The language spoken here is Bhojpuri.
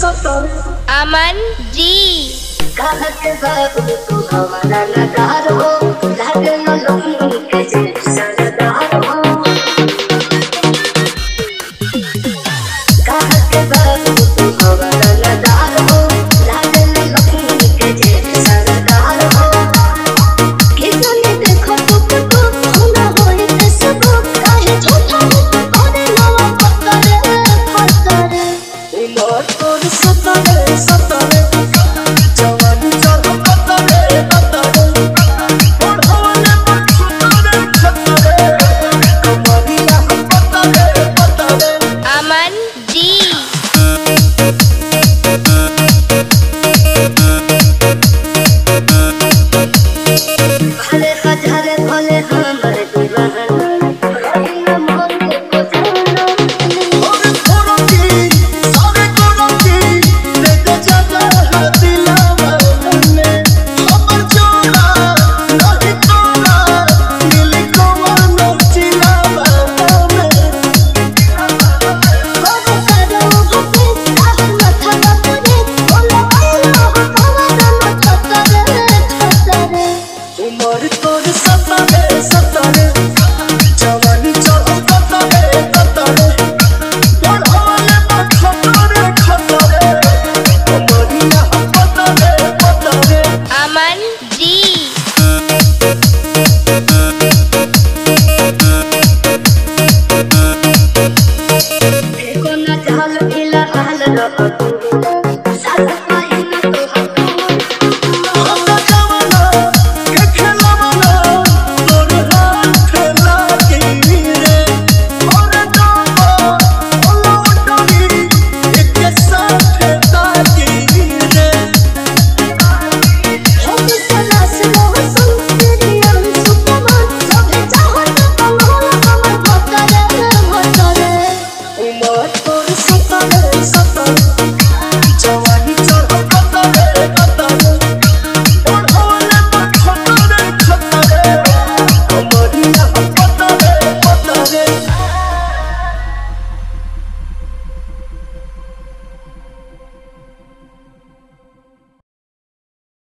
अमन जी कहत बाबू तू हमारा नगार हो लागल लखनऊ के जैसा नगार हो कहत बाबू तू हमारा नगार हो लागल लखनऊ के जैसा नगार हो किसने देखो तुमको होना होई फेसबुक काहे झूठा करे नवा पत्थर मोर तोर सतरे